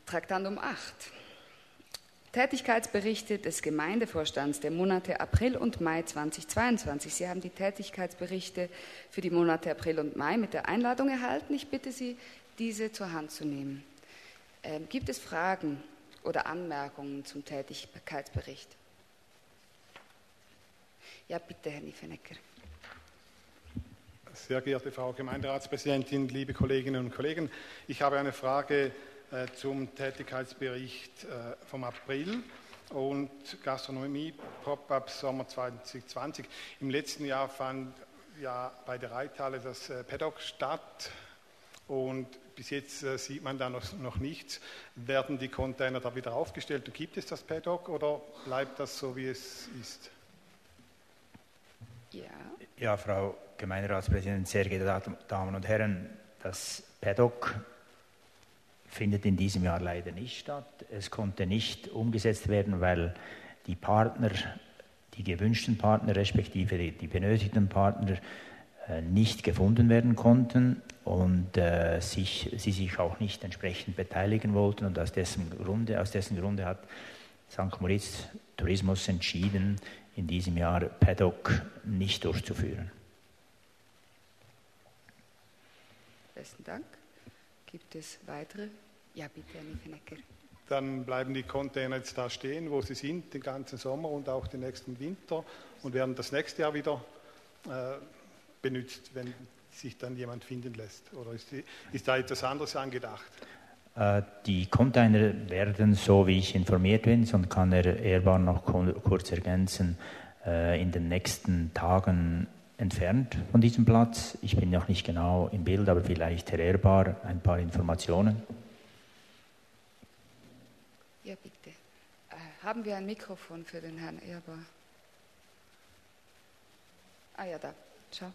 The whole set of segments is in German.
Traktandum 8. Tätigkeitsberichte des Gemeindevorstands der Monate April und Mai 2022. Sie haben die Tätigkeitsberichte für die Monate April und Mai mit der Einladung erhalten. Ich bitte Sie, diese zur Hand zu nehmen. Gibt es Fragen oder Anmerkungen zum Tätigkeitsbericht? Ja, bitte, Herr Nyffenegger. Sehr geehrte Frau Gemeinderatspräsidentin, liebe Kolleginnen und Kollegen, ich habe eine Frage zum Tätigkeitsbericht vom April und Gastronomie Pop-up Sommer 2020. Im letzten Jahr fand ja bei der Reithalle das Paddock statt und bis jetzt sieht man da noch nichts. Werden die Container da wieder aufgestellt und gibt es das Paddock oder bleibt das so, wie es ist? Ja, Frau Gemeinderatspräsidentin, sehr geehrte Damen und Herren, das Paddock findet in diesem Jahr leider nicht statt. Es konnte nicht umgesetzt werden, weil die Partner, die gewünschten Partner, respektive die benötigten Partner, nicht gefunden werden konnten und sie sich auch nicht entsprechend beteiligen wollten. Und aus dessen Grunde hat St. Moritz Tourismus entschieden, in diesem Jahr Paddock nicht durchzuführen. Besten Dank. Gibt es weitere? Ja, bitte, Herr Nyffenegger. Dann bleiben die Container jetzt da stehen, wo sie sind, den ganzen Sommer und auch den nächsten Winter und werden das nächste Jahr wieder benutzt, wenn sich dann jemand finden lässt? Oder ist da etwas anderes angedacht? Die Container werden, so wie ich informiert bin, und kann Ehrbar noch kurz ergänzen, in den nächsten Tagen entfernt von diesem Platz. Ich bin noch nicht genau im Bild, aber vielleicht Herr Ehrbar ein paar Informationen. Ja, bitte. Haben wir ein Mikrofon für den Herrn Ehrbar? Ah ja, da. Ciao.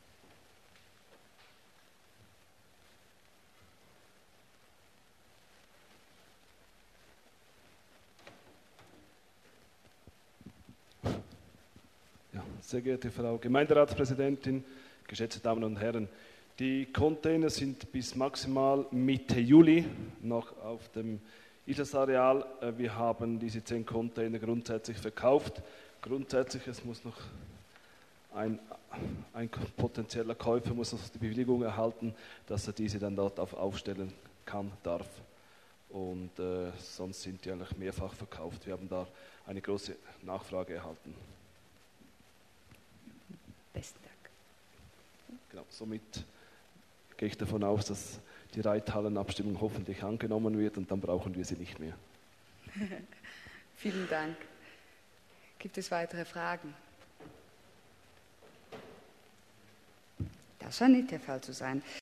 Ja, sehr geehrte Frau Gemeinderatspräsidentin, geschätzte Damen und Herren, die Container sind bis maximal Mitte Juli noch auf dem Islas-Areal. Wir haben diese 10 Container grundsätzlich verkauft. Grundsätzlich, es muss noch ein potenzieller Käufer muss noch die Bewilligung erhalten, dass er diese dann dort aufstellen kann, darf. Und sonst sind die eigentlich mehrfach verkauft. Wir haben da eine große Nachfrage erhalten. Besten Dank. Genau, somit gehe ich davon aus, dass die Reithallenabstimmung hoffentlich angenommen wird und dann brauchen wir sie nicht mehr. Vielen Dank. Gibt es weitere Fragen? Das scheint nicht der Fall zu sein.